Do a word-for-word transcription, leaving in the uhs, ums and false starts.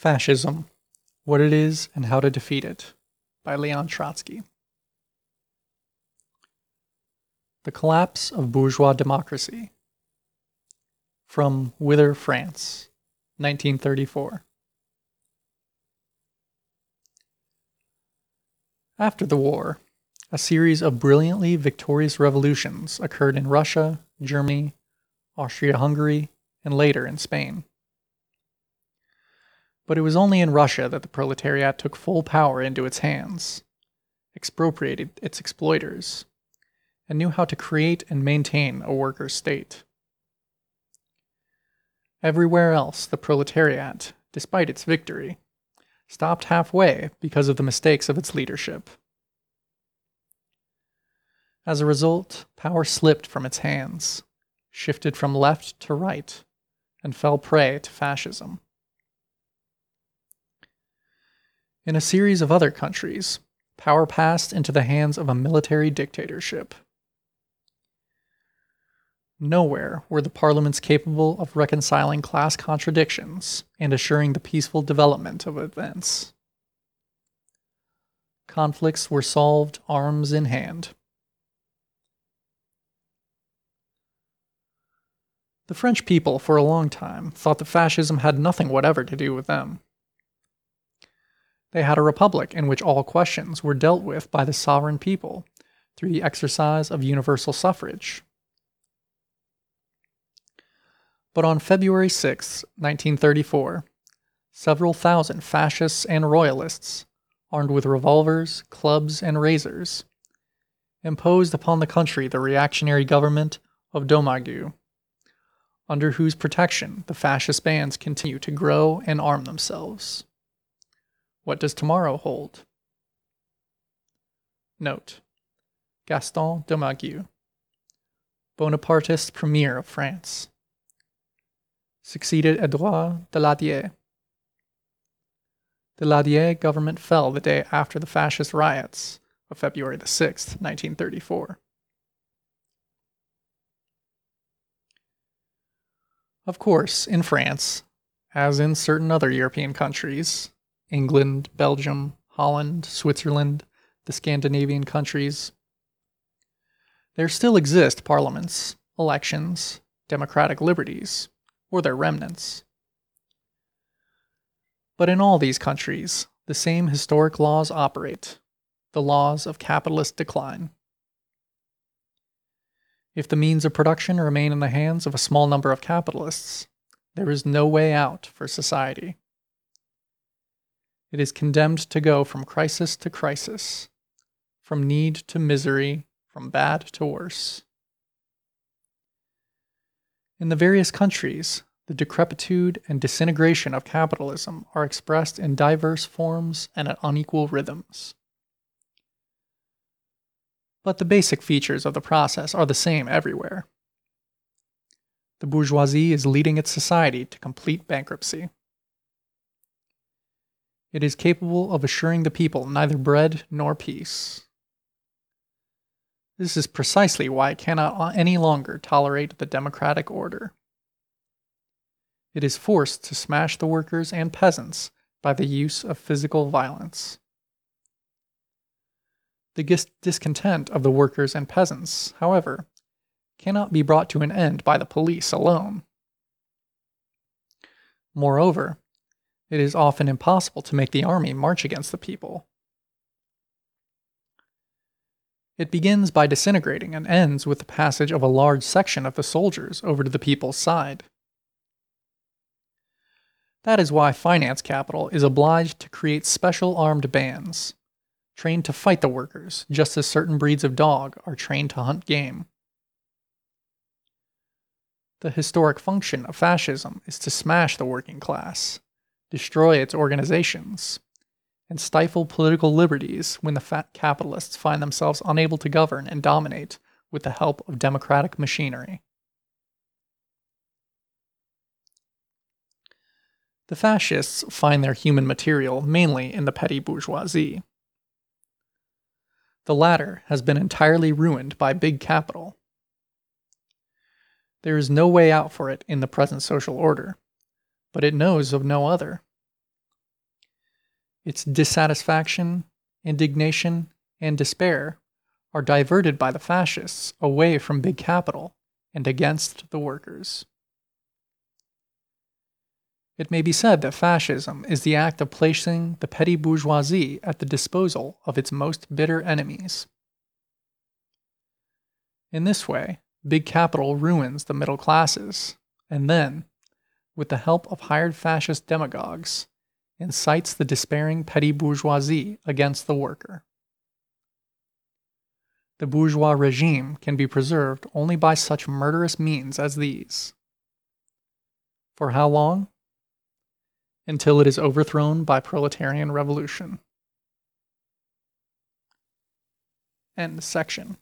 Fascism: What It Is and How to Defeat It, by Leon Trotsky. The Collapse of Bourgeois Democracy. From Wither, France, nineteen thirty-four. After the war, a series of brilliantly victorious revolutions occurred in Russia, Germany, Austria-Hungary, and later in Spain. But it was only in Russia that the proletariat took full power into its hands, expropriated its exploiters, and knew how to create and maintain a worker state. Everywhere else, the proletariat, despite its victory, stopped halfway because of the mistakes of its leadership. As a result, power slipped from its hands, shifted from left to right, and fell prey to fascism. In a series of other countries, power passed into the hands of a military dictatorship. Nowhere were the parliaments capable of reconciling class contradictions and assuring the peaceful development of events. Conflicts were solved arms in hand. The French people, for a long time, thought that fascism had nothing whatever to do with them. They had a republic in which all questions were dealt with by the sovereign people through the exercise of universal suffrage. But on February sixth, nineteen thirty-four, several thousand fascists and royalists, armed with revolvers, clubs, and razors, imposed upon the country the reactionary government of Domergue, under whose protection the fascist bands continue to grow and arm themselves. What does tomorrow hold? Note: Gaston Domergue, Bonapartist Premier of France. Succeeded Edouard Daladier. Daladier government fell the day after the fascist riots of February the sixth, nineteen thirty-four. Of course, in France, as in certain other European countries, England, Belgium, Holland, Switzerland, the Scandinavian countries, there still exist parliaments, elections, democratic liberties, or their remnants. But in all these countries, the same historic laws operate, the laws of capitalist decline. If the means of production remain in the hands of a small number of capitalists, there is no way out for society. It is condemned to go from crisis to crisis, from need to misery, from bad to worse. In the various countries, the decrepitude and disintegration of capitalism are expressed in diverse forms and at unequal rhythms. But the basic features of the process are the same everywhere. The bourgeoisie is leading its society to complete bankruptcy. It is capable of assuring the people neither bread nor peace. This is precisely why it cannot any longer tolerate the democratic order. It is forced to smash the workers and peasants by the use of physical violence. The gis- discontent of the workers and peasants, however, cannot be brought to an end by the police alone. Moreover, it is often impossible to make the army march against the people. It begins by disintegrating and ends with the passage of a large section of the soldiers over to the people's side. That is why finance capital is obliged to create special armed bands, trained to fight the workers, just as certain breeds of dog are trained to hunt game. The historic function of fascism is to smash the working class, destroy its organizations, and stifle political liberties when the fat capitalists find themselves unable to govern and dominate with the help of democratic machinery. The fascists find their human material mainly in the petty bourgeoisie. The latter has been entirely ruined by big capital. There is no way out for it in the present social order, but it knows of no other. Its dissatisfaction, indignation, and despair are diverted by the fascists away from big capital and against the workers. It may be said that fascism is the act of placing the petty bourgeoisie at the disposal of its most bitter enemies. In this way, big capital ruins the middle classes, and then, with the help of hired fascist demagogues, incites the despairing petty bourgeoisie against the worker. The bourgeois regime can be preserved only by such murderous means as these. For how long? Until it is overthrown by proletarian revolution. End section.